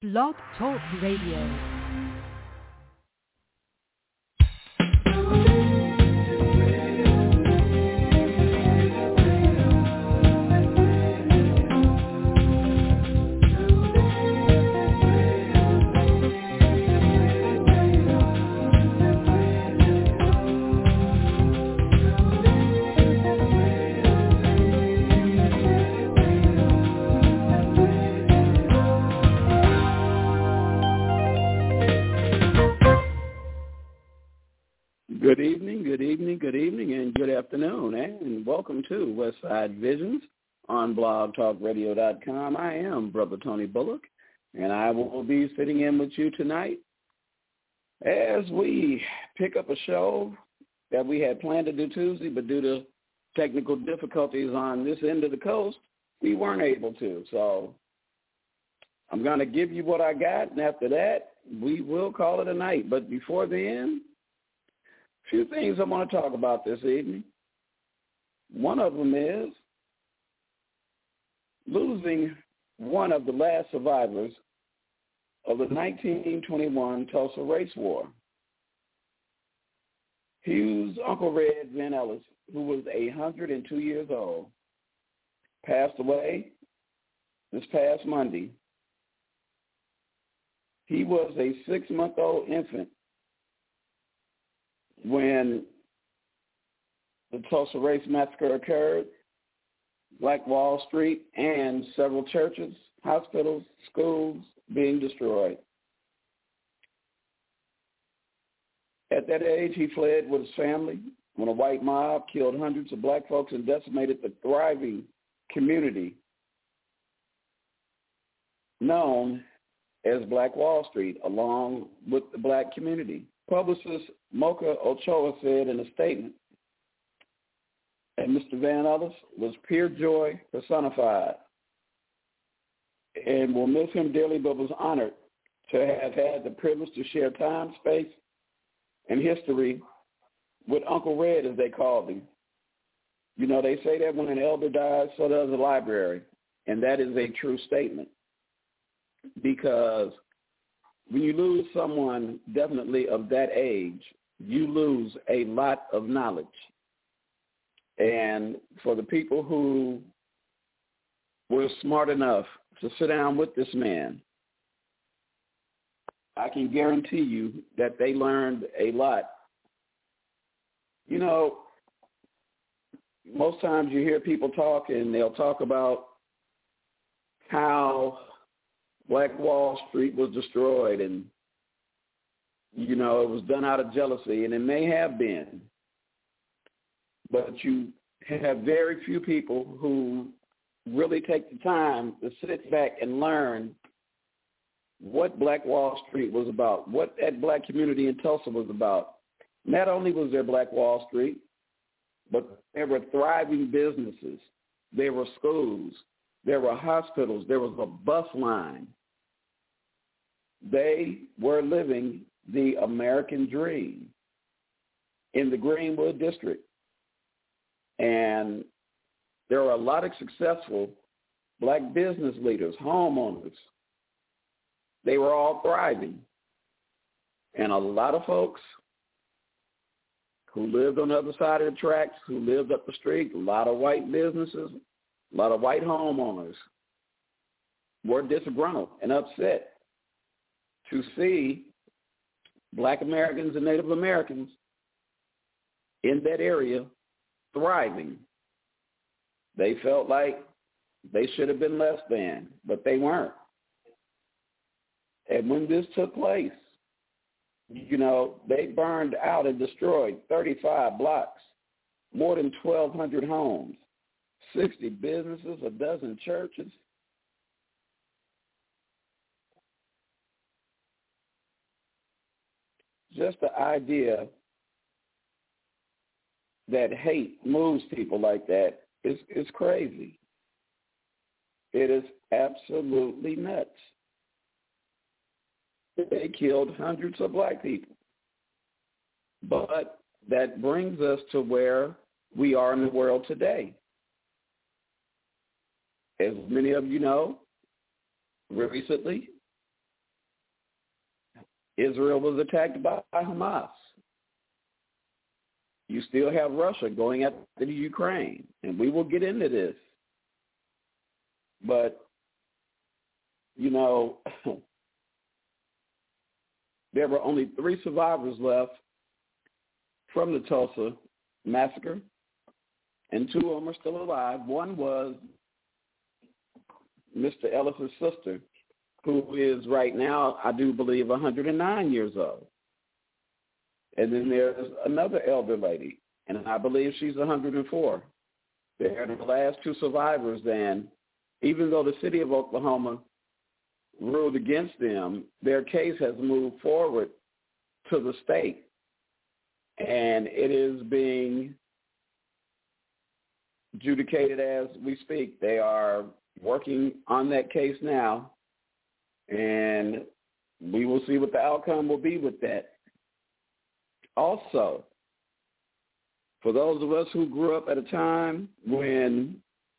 Blog Talk Radio. Good evening, and good afternoon, and welcome to Westside Visions on blogtalkradio.com. I am Brother Tony Bullock, and I will be sitting in with you tonight as we pick up a show that we had planned to do Tuesday, but due to technical difficulties on this end of the coast, we weren't able to. So I'm going to give you what I got, and after that, we will call it a night. But before then, a few things I want to talk about this evening. One of them is losing one of the last survivors of the 1921 Tulsa Race War. Hugh's Uncle Red Van Ellis, who was 102 years old, passed away this past Monday. He was a 6-month-old infant when the Tulsa Race Massacre occurred. Black Wall Street and several churches, hospitals, schools being destroyed. At that age, he fled with his family when a white mob killed hundreds of black folks and decimated the thriving community known as Black Wall Street, along with the black community. Publicist Mocha Ochoa said in a statement that Mr. Van Ellis was pure joy personified and will miss him dearly, but was honored to have had the privilege to share time, space, and history with Uncle Red, as they called him. You know, they say that when an elder dies, so does a library, and that is a true statement, because when you lose someone definitely of that age, you lose a lot of knowledge. And for the people who were smart enough to sit down with this man, I can guarantee you that they learned a lot. You know, most times you hear people talk and they'll talk about how Black Wall Street was destroyed and, you know, it was done out of jealousy, and it may have been. But you have very few people who really take the time to sit back and learn what Black Wall Street was about, what that black community in Tulsa was about. Not only was there Black Wall Street, but there were thriving businesses, there were schools, there were hospitals, there was a bus line. They were living the American dream in the Greenwood District. And there are a lot of successful black business leaders, homeowners. They were all thriving. And a lot of folks who lived on the other side of the tracks, who lived up the street, a lot of white businesses, a lot of white homeowners were disgruntled and upset to see black Americans and Native Americans in that area thriving. They felt like they should have been less than, but they weren't. And when this took place, you know, they burned out and destroyed 35 blocks, more than 1,200 homes, 60 businesses, a dozen churches. Just the idea that hate moves people like that is crazy. It is absolutely nuts. They killed hundreds of black people. But that brings us to where we are in the world today. As many of you know, recently, Israel was attacked by Hamas. You still have Russia going after the Ukraine, and we will get into this. But, you know, there were only 3 survivors left from the Tulsa massacre, and 2 of them are still alive. One was Mr. Ellis's sister, who is right now, I do believe, 109 years old. And then there's another elder lady, and I believe she's 104. They're the last 2 survivors, and even though the city of Oklahoma ruled against them, their case has moved forward to the state, and it is being adjudicated as we speak. They are working on that case now, and we will see what the outcome will be with that. Also, for those of us who grew up at a time when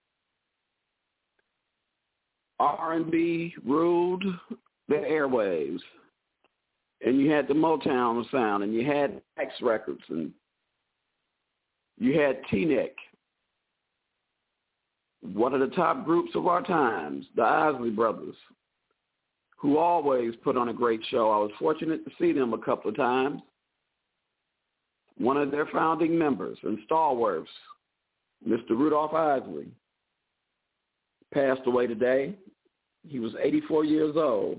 R&B ruled the airwaves, and you had the Motown sound, and you had X Records, and you had T-Neck, one of the top groups of our times, the Isley Brothers, who always put on a great show. I was fortunate to see them a couple of times. One of their founding members and stalwarts, Mr. Rudolph Isley, passed away today. He was 84 years old.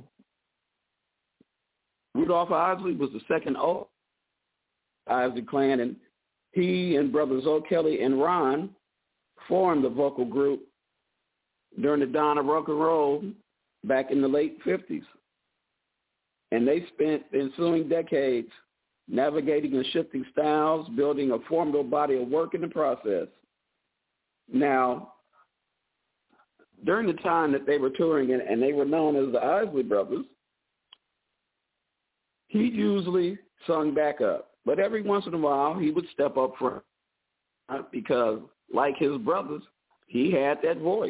Rudolph Isley was the second oldest Isley clan, and he and brothers O'Kelly and Ron formed the vocal group during the dawn of rock and roll back in the late 50s. And they spent the ensuing decades navigating and shifting styles, building a formidable body of work in the process. Now, during the time that they were touring, and they were known as the Isley Brothers, he usually sung backup. But every once in a while, he would step up front because, like his brothers, he had that voice.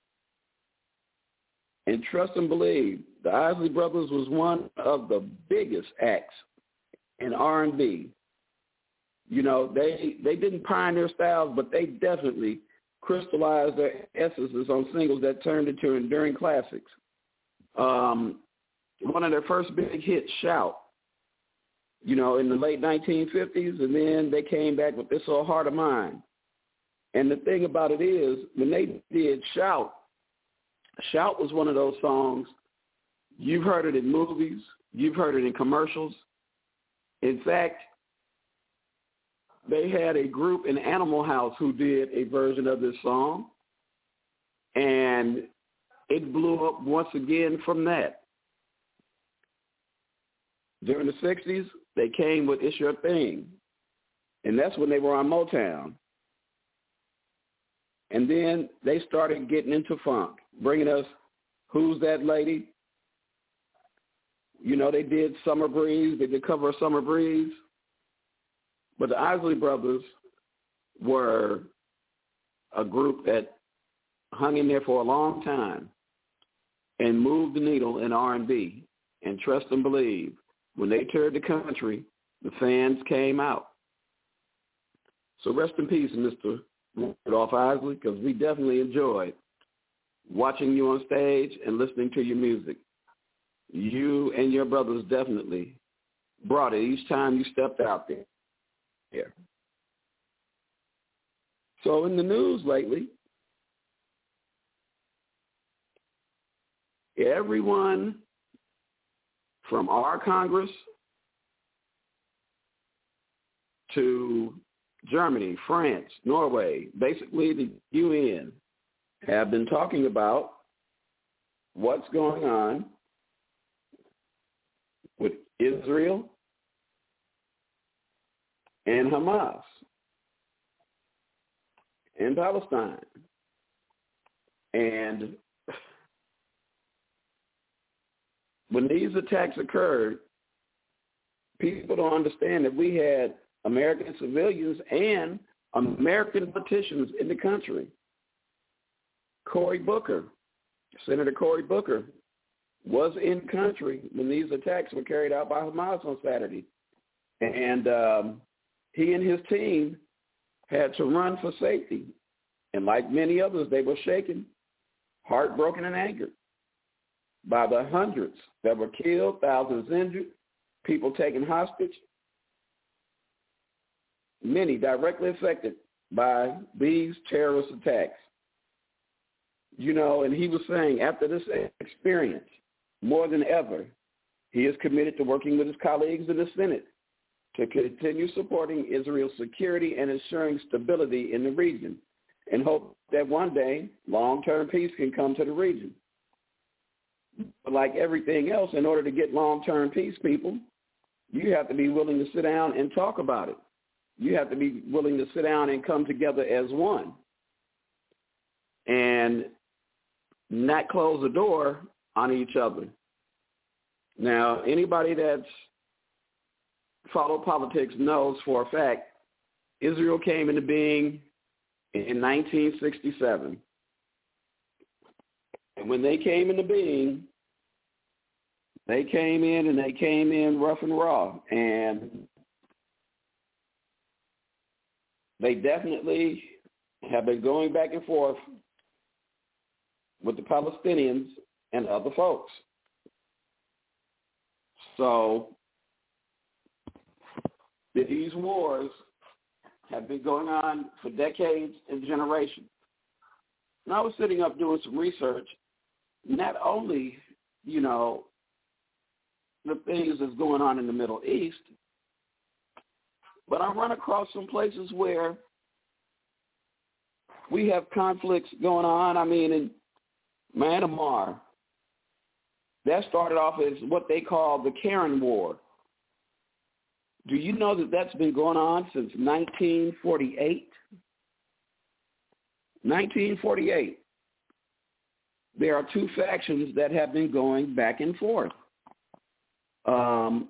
And trust and believe, the Isley Brothers was one of the biggest acts in R&B. You know, they didn't pioneer styles, but they definitely crystallized their essences on singles that turned into enduring classics. One of their first big hits, Shout, you know, in the late 1950s, and then they came back with This Old Heart of Mine. And the thing about it is, when they did Shout was one of those songs, you've heard it in movies, you've heard it in commercials. In fact, they had a group in Animal House who did a version of this song, and it blew up once again from that. During the 60s, they came with It's Your Thing, and that's when they were on Motown. And then they started getting into funk, bringing us Who's That Lady? You know, they did Summer Breeze. They did cover of Summer Breeze. But the Isley Brothers were a group that hung in there for a long time and moved the needle in R&B. And trust and believe, when they toured the country, the fans came out. So rest in peace, Mr. Rudolph Isley, because we definitely enjoyed watching you on stage and listening to your music. You and your brothers definitely brought it each time you stepped out there. Yeah. So in the news lately, everyone from our Congress to Germany, France, Norway, basically the UN, have been talking about what's going on with Israel and Hamas and Palestine. And when these attacks occurred, people don't understand that we had American civilians and American politicians in the country. Cory Booker, Senator Cory Booker, was in country when these attacks were carried out by Hamas on Saturday. And he and his team had to run for safety. And like many others, they were shaken, heartbroken, and angered by the hundreds that were killed, thousands injured, people taken hostage, many directly affected by these terrorist attacks. You know, and he was saying after this experience, more than ever, he is committed to working with his colleagues in the Senate to continue supporting Israel's security and ensuring stability in the region, and hope that one day long-term peace can come to the region. But like everything else, in order to get long-term peace, people, you have to be willing to sit down and talk about it. You have to be willing to sit down and come together as one and not close the door on each other. Now, anybody that's followed politics knows for a fact Israel came into being in 1967. And when they came into being, they came in rough and raw. And they definitely have been going back and forth with the Palestinians and other folks. So these wars have been going on for decades and generations. And I was sitting up doing some research, not only, you know, the things that's going on in the Middle East, but I run across some places where we have conflicts going on. I mean, in Myanmar, that started off as what they call the Karen War. Do you know that that's been going on since 1948? 1948. There are two factions that have been going back and forth. And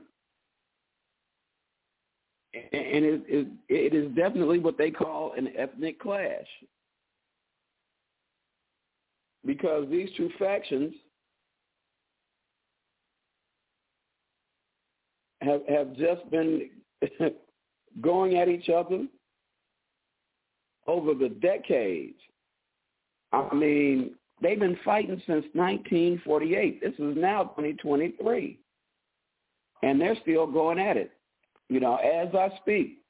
it is definitely what they call an ethnic clash, because these two factions have just been going at each other over the decades. I mean, they've been fighting since 1948. This is now 2023, and they're still going at it. You know, as I speak,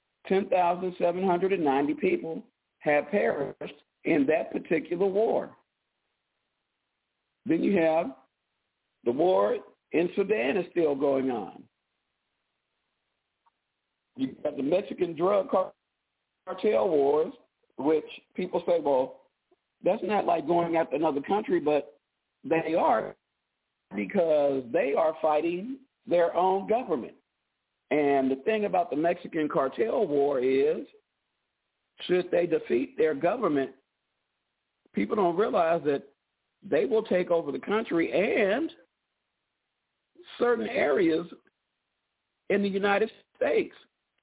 10,790 people have perished in that particular war. Then you have the war in Sudan is still going on. You've got the Mexican drug cartel wars, which people say, well, that's not like going after another country, but they are, because they are fighting their own government. And the thing about the Mexican cartel war is, should they defeat their government, people don't realize that they will take over the country and certain areas in the United States.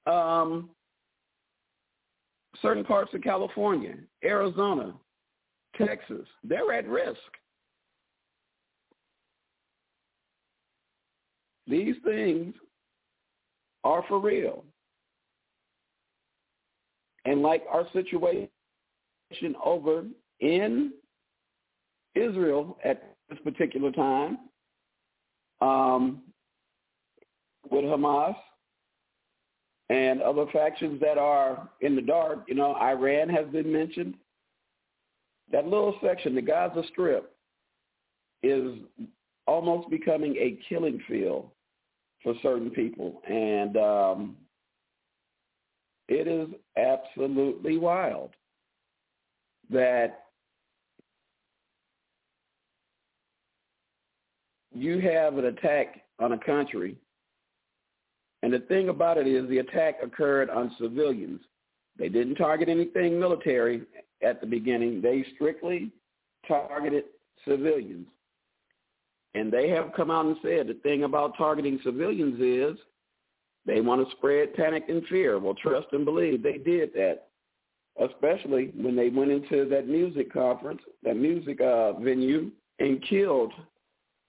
Certain parts of California, Arizona, Texas, they're at risk. These things are for real. And like our situation over in Israel at this particular time, with Hamas and other factions that are in the dark, you know, Iran has been mentioned. That little section, the Gaza Strip, is almost becoming a killing field for certain people. And it is absolutely wild that you have an attack on a country, and the thing about it is the attack occurred on civilians. They didn't target anything military at the beginning. They strictly targeted civilians. And they have come out and said the thing about targeting civilians is they want to spread panic and fear. Well, trust and believe they did that, especially when they went into that music conference, that music venue, and killed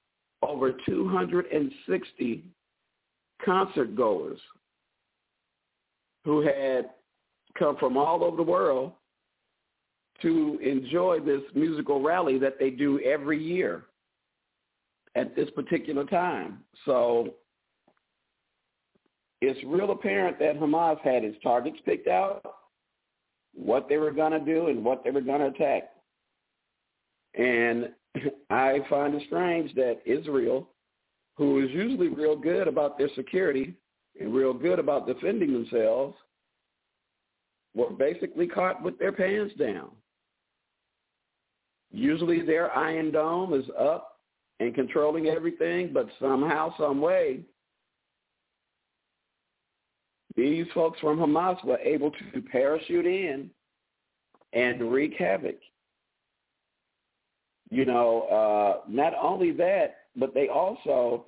over 260 concert goers who had come from all over the world to enjoy this musical rally that they do every year at this particular time. So it's real apparent that Hamas had its targets picked out, what they were going to do and what they were going to attack. And I find it strange that Israel, who is usually real good about their security and real good about defending themselves, were basically caught with their pants down. Usually their Iron Dome is up and controlling everything, but somehow, some way, these folks from Hamas were able to parachute in and wreak havoc. You know, not only that, but they also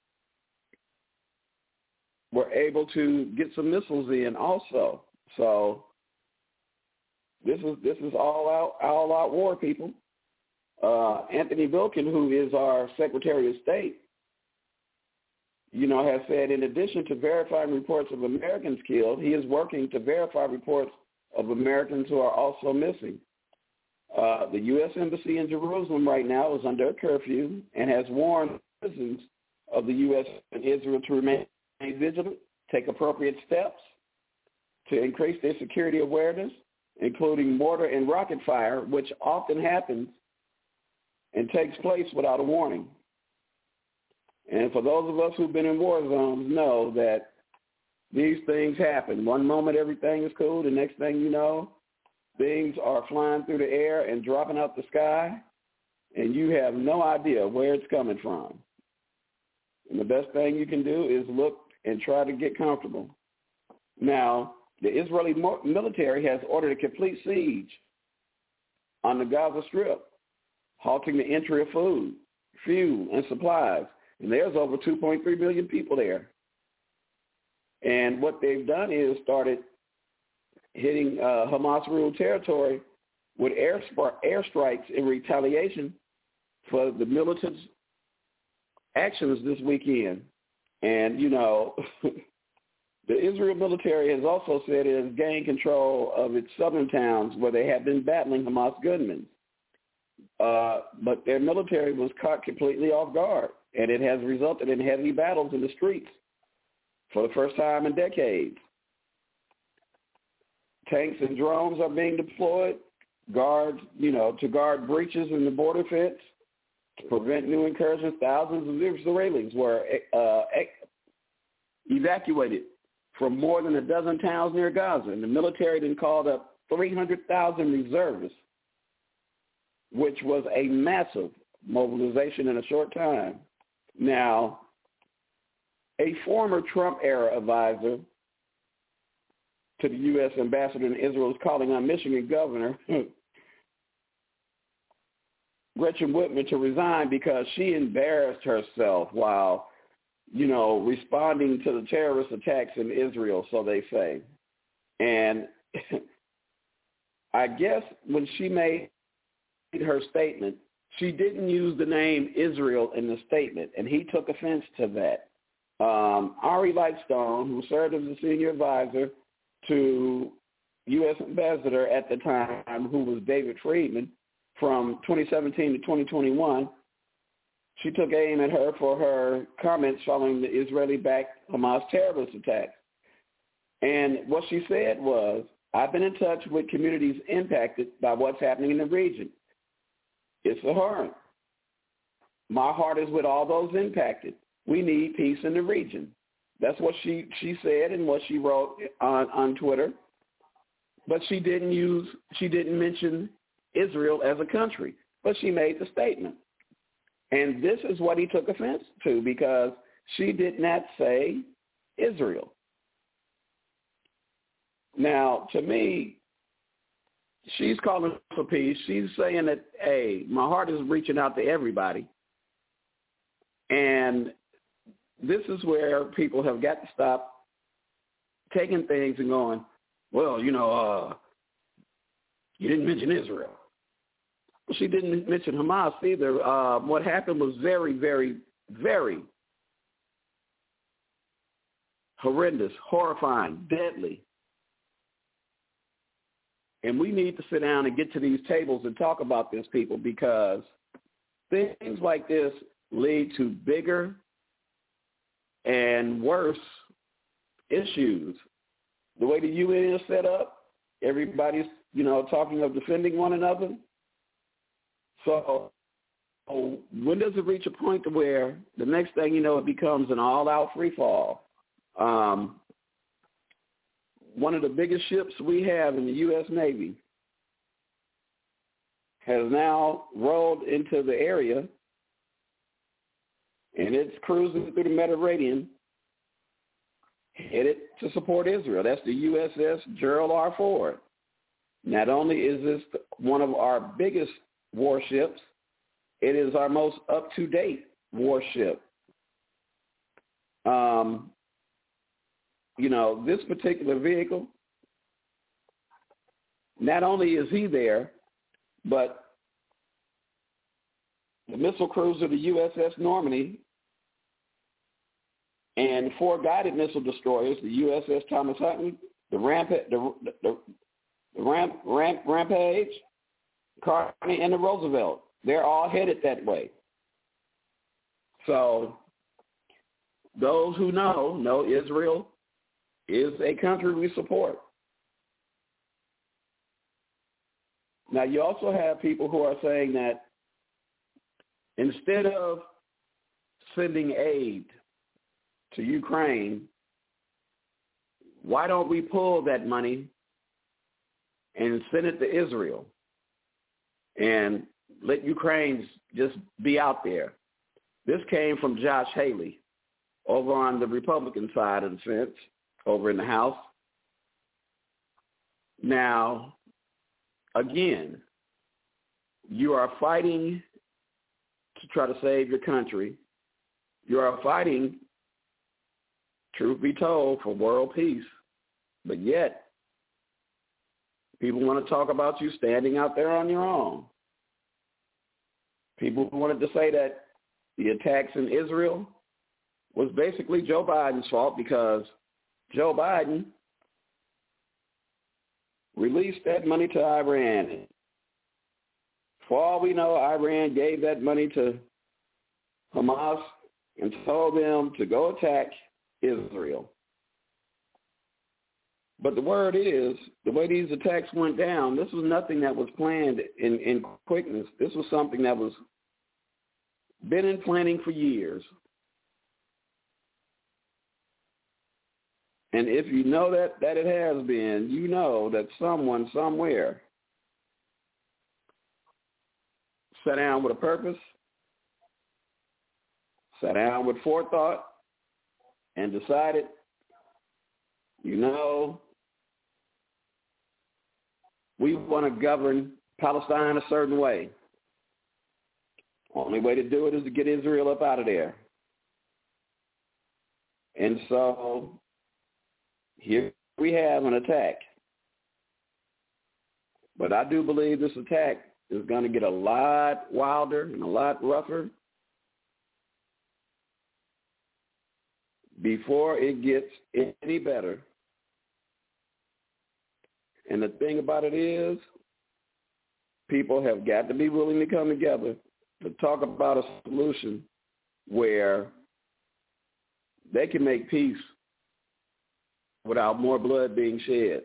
were able to get some missiles in also. So this is all out war, people. Anthony Wilkin, who is our Secretary of State, you know, has said in addition to verifying reports of Americans killed, he is working to verify reports of Americans who are also missing. The U.S. Embassy in Jerusalem right now is under a curfew and has warned citizens of the U.S. and Israel to remain vigilant, take appropriate steps to increase their security awareness, including mortar and rocket fire, which often happens and takes place without a warning. And for those of us who've been in war zones know that these things happen. One moment everything is cool, the next thing you know, things are flying through the air and dropping out the sky, and you have no idea where it's coming from. And the best thing you can do is look and try to get comfortable. Now, the Israeli military has ordered a complete siege on the Gaza Strip, halting the entry of food, fuel, and supplies. And there's over 2.3 million people there. And what they've done is started hitting Hamas-ruled territory with airstrikes in retaliation for the militant's actions this weekend. And, you know, the Israel military has also said it has gained control of its southern towns where they have been battling Hamas gunmen. But their military was caught completely off guard, and it has resulted in heavy battles in the streets for the first time in decades. Tanks and drones are being deployed, to guard breaches in the border fence, to prevent new incursions. Thousands of Israelis were evacuated from more than a dozen towns near Gaza, and the military then called up 300,000 reservists, which was a massive mobilization in a short time. Now, a former Trump-era advisor to the U.S. ambassador in Israel is calling on Michigan Governor Gretchen Whitmer to resign because she embarrassed herself while, responding to the terrorist attacks in Israel, so they say. And I guess when she made her statement, she didn't use the name Israel in the statement, and he took offense to that. Ari Lightstone, who served as a senior advisor to U.S. ambassador at the time, who was David Friedman, from 2017 to 2021, she took aim at her for her comments following the Israeli-backed Hamas terrorist attacks. And what she said was, I've been in touch with communities impacted by what's happening in the region. It's abhorrent. My heart is with all those impacted. We need peace in the region. That's what she said and what she wrote on Twitter. But she didn't mention Israel as a country, but she made the statement. And this is what he took offense to, because she did not say Israel. Now, to me, she's calling for peace. She's saying that, hey, my heart is reaching out to everybody. And this is where people have got to stop taking things and going, well, you didn't mention Israel. She didn't mention Hamas either. What happened was very, very very horrendous, horrifying, deadly. And we need to sit down and get to these tables and talk about this, people, because things like this lead to bigger and worse issues. The way the UN is set up, everybody's, talking of defending one another. So when does it reach a point to where the next thing you know, it becomes an all-out free fall? One of the biggest ships we have in the U.S. Navy has now rolled into the area, and it's cruising through the Mediterranean, headed to support Israel. That's the USS Gerald R. Ford. Not only is this one of our biggest warships, it is our most up-to-date warship. This particular vehicle, not only is he there, but the missile cruiser, the USS Normandy, and 4 guided missile destroyers, the USS Thomas Hutton, the Rampage, Carney, and the Roosevelt. They're all headed that way. So those who know Israel is a country we support. Now, you also have people who are saying that instead of sending aid to Ukraine, why don't we pull that money and send it to Israel and let Ukraine just be out there? This came from Josh Haley over on the Republican side of the fence, over in the House. Now, again, you are fighting to try to save your country. You are fighting, truth be told, for world peace. But yet, people want to talk about you standing out there on your own. People wanted to say that the attacks in Israel was basically Joe Biden's fault because Joe Biden released that money to Iran. For all we know, Iran gave that money to Hamas and told them to go attack Israel. But the word is, the way these attacks went down, this was nothing that was planned in quickness. This was something that was been in planning for years. And if you know that it has been, you know that someone somewhere sat down with a purpose, sat down with forethought, and decided, we want to govern Palestine a certain way. Only way to do it is to get Israel up out of there. And so here we have an attack. But I do believe this attack is going to get a lot wilder and a lot rougher before it gets any better. And the thing about it is, people have got to be willing to come together to talk about a solution where they can make peace without more blood being shed.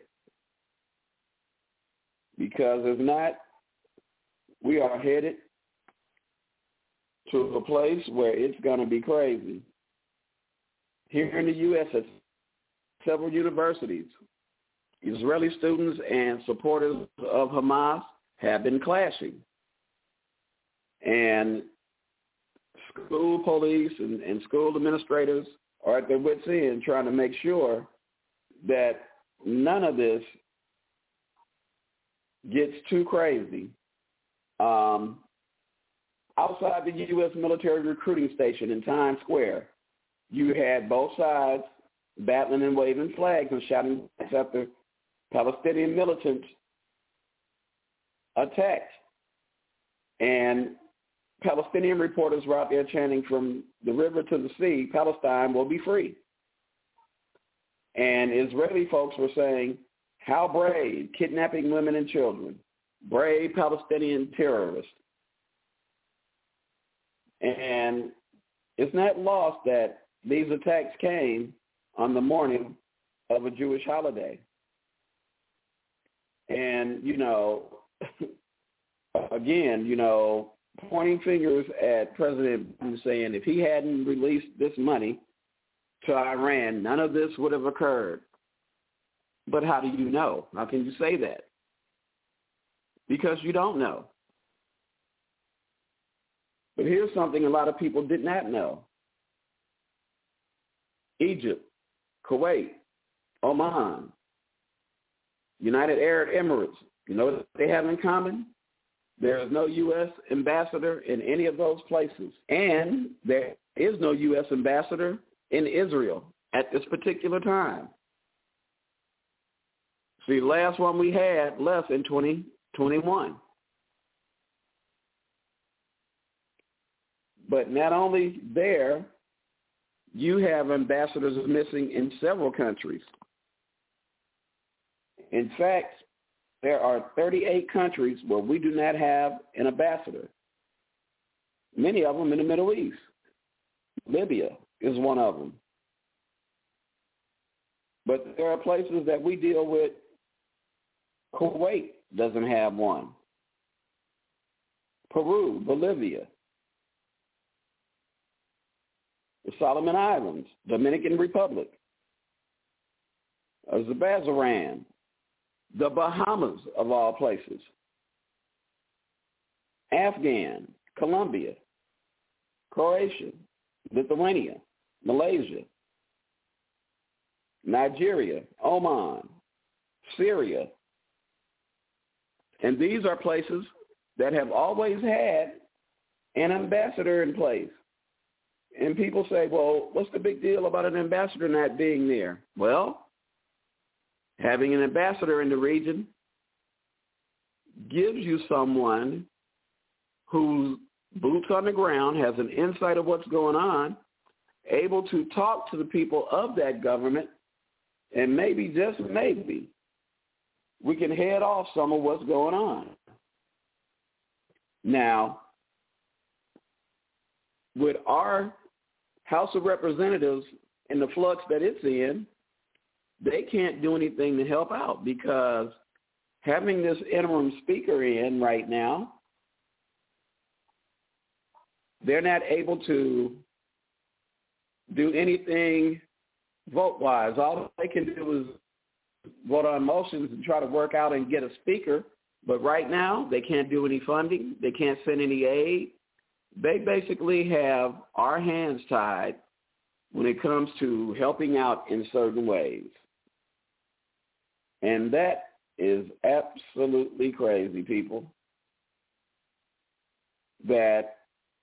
Because if not, we are headed to a place where it's going to be crazy. Here in the U.S., at several universities, Israeli students and supporters of Hamas have been clashing. And school police and school administrators are at their wits' end trying to make sure that none of this gets too crazy. Outside the U.S. military recruiting station in Times Square, you had both sides battling and waving flags and shouting after Palestinian militants attacked. And Palestinian reporters were out there chanting from the river to the sea, Palestine will be free. And Israeli folks were saying, how brave, kidnapping women and children, brave Palestinian terrorists. And it's not lost that these attacks came on the morning of a Jewish holiday. And, again, pointing fingers at President Biden saying if he hadn't released this money to Iran, none of this would have occurred. But how do you know? How can you say that? Because you don't know. But here's something a lot of people did not know. Egypt, Kuwait, Oman, United Arab Emirates, you know what they have in common? There is no U.S. ambassador in any of those places. And there is no U.S. ambassador in Israel at this particular time. See, the last one we had left in 2021. But not only there, you have ambassadors missing in several countries. In fact, there are 38 countries where we do not have an ambassador, many of them in the Middle East. Libya is one of them. But there are places that we deal with. Kuwait doesn't have one. Peru, Bolivia, the Solomon Islands, Dominican Republic, Azerbaijan, the Bahamas of all places, Afghan, Colombia, Croatia, Lithuania, Malaysia, Nigeria, Oman, Syria. And these are places that have always had an ambassador in place. And people say, well, what's the big deal about an ambassador not being there? Well, having an ambassador in the region gives you someone who's boots on the ground, has an insight of what's going on, able to talk to the people of that government, and maybe, just maybe, we can head off some of what's going on. Now, with our House of Representatives in the flux that it's in, they can't do anything to help out because having this interim speaker in right now, they're not able to do anything vote-wise. All they can do is vote on motions and try to work out and get a speaker. But right now, they can't do any funding. They can't send any aid. They basically have our hands tied when it comes to helping out in certain ways. And that is absolutely crazy, people, that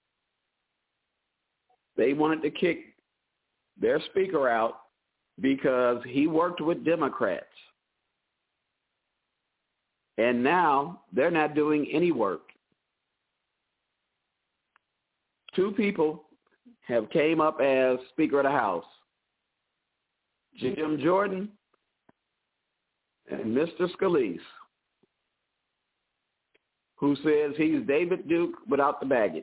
they wanted to kick their speaker out because he worked with Democrats. And now they're not doing any work. Two people have came up as Speaker of the House, Jim Jordan and Mr. Scalise, who says he's David Duke without the baggage.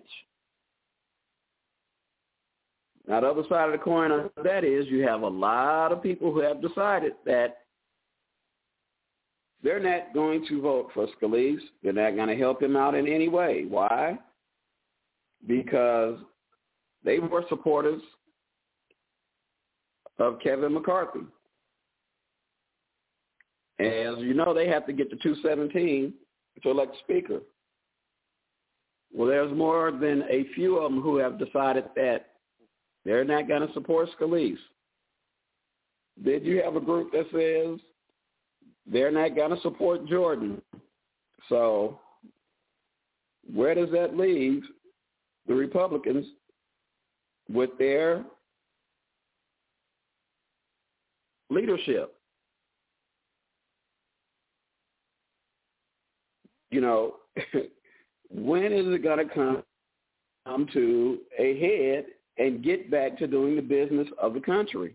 Now, the other side of the coin of that is you have a lot of people who have decided that they're not going to vote for Scalise. They're not going to help him out in any way. Why? Because they were supporters of Kevin McCarthy. As you know, they have to get to 217 to elect a speaker. Well, there's more than a few of them who have decided that they're not going to support Scalise. Then you have a group that says they're not going to support Jordan. So where does that leave the Republicans with their leadership? You know, when is it going to come to a head and get back to doing the business of the country.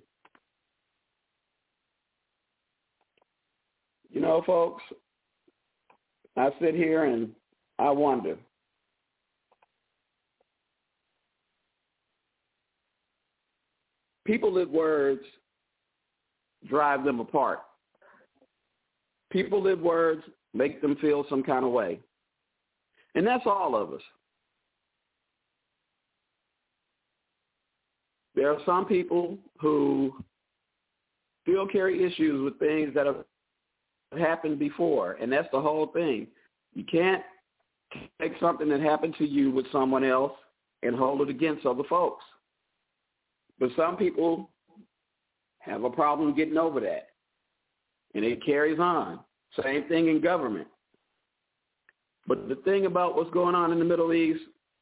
You know, folks, I sit here and I wonder, people let words drive them apart. People let words make them feel some kind of way. And that's all of us. There are some people who still carry issues with things that have happened before, and that's the whole thing. You can't take something that happened to you with someone else and hold it against other folks. But some people have a problem getting over that, and it carries on. Same thing in government. But the thing about what's going on in the Middle East,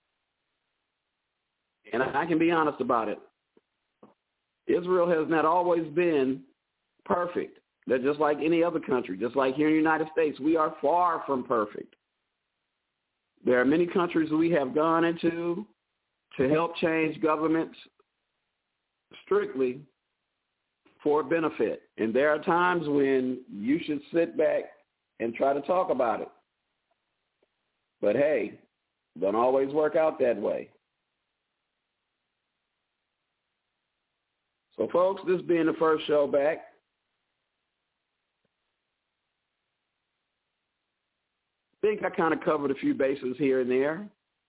and I can be honest about it, Israel has not always been perfect. They're just like any other country, just like here in the United States. We are far from perfect. There are many countries we have gone into to help change governments strictly for benefit. And there are times when you should sit back and try to talk about it. But hey, don't always work out that way. So folks, this being the first show back, I think I kind of covered a few bases here and there.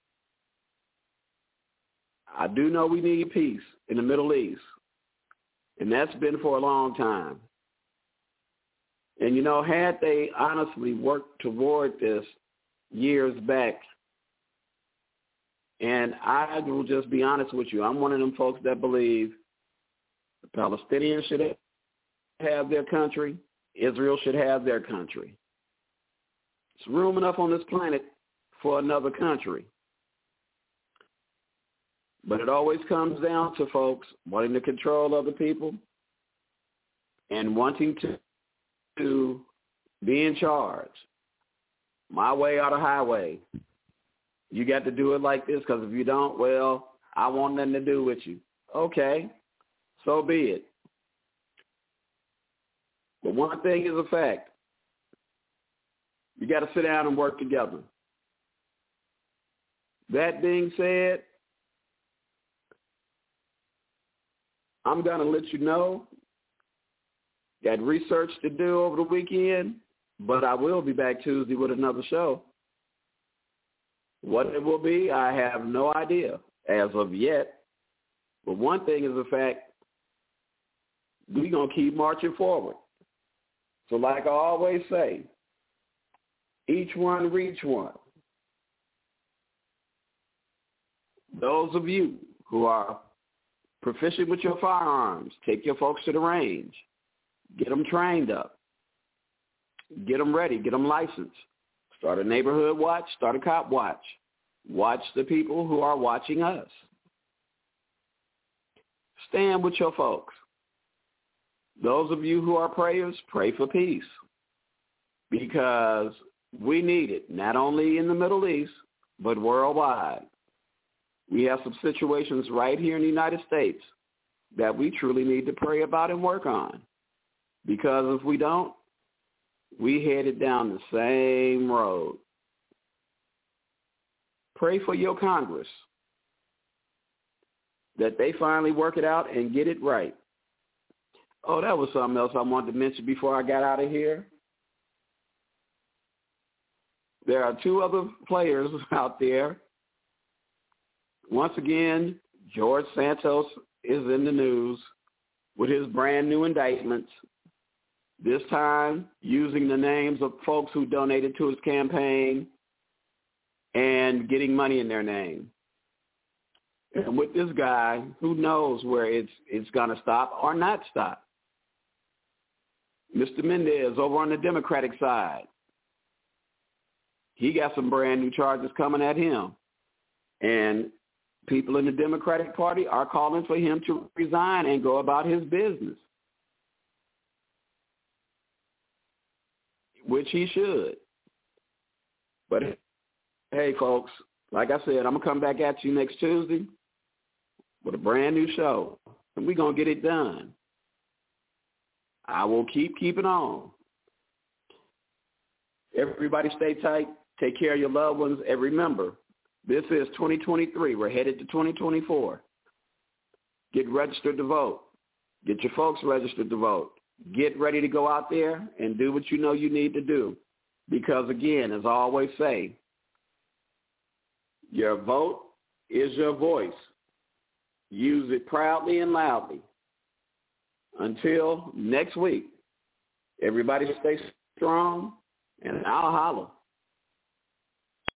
I do know we need peace in the Middle East, and that's been for a long time. And, you know, had they honestly worked toward this years back, and I will just be honest with you, I'm one of them folks that believe the Palestinians should have their country, Israel should have their country. There's room enough on this planet for another country. But it always comes down to folks wanting to control other people and wanting to be in charge. My way or the highway. You got to do it like this because if you don't, well, I want nothing to do with you. Okay, so be it. But one thing is a fact. You got to sit down and work together. That being said, I'm going to let you know. Got research to do over the weekend, but I will be back Tuesday with another show. What it will be, I have no idea as of yet. But one thing is a fact, we're going to keep marching forward. So like I always say, each one reach one. Those of you who are proficient with your firearms, take your folks to the range. Get them trained up. Get them ready. Get them licensed. Start a neighborhood watch. Start a cop watch. Watch the people who are watching us. Stand with your folks. Those of you who are prayers, pray for peace. Because we need it, not only in the Middle East, but worldwide. We have some situations right here in the United States that we truly need to pray about and work on. Because if we don't, we headed down the same road. Pray for your Congress, that they finally work it out and get it right. Oh, that was something else I wanted to mention before I got out of here. There are two other players out there. Once again, George Santos is in the news with his brand new indictments, this time using the names of folks who donated to his campaign and getting money in their name. And with this guy, who knows where it's going to stop or not stop. Mr. Mendez over on the Democratic side, he got some brand new charges coming at him. And people in the Democratic Party are calling for him to resign and go about his business, which he should. But, hey, folks, like I said, I'm going to come back at you next Tuesday with a brand new show, and we're going to get it done. I will keep keeping on. Everybody stay tight. Take care of your loved ones. And remember, this is 2023. We're headed to 2024. Get registered to vote. Get your folks registered to vote. Get ready to go out there and do what you know you need to do. Because, again, as I always say, your vote is your voice. Use it proudly and loudly. Until next week, everybody stay strong, and I'll holler.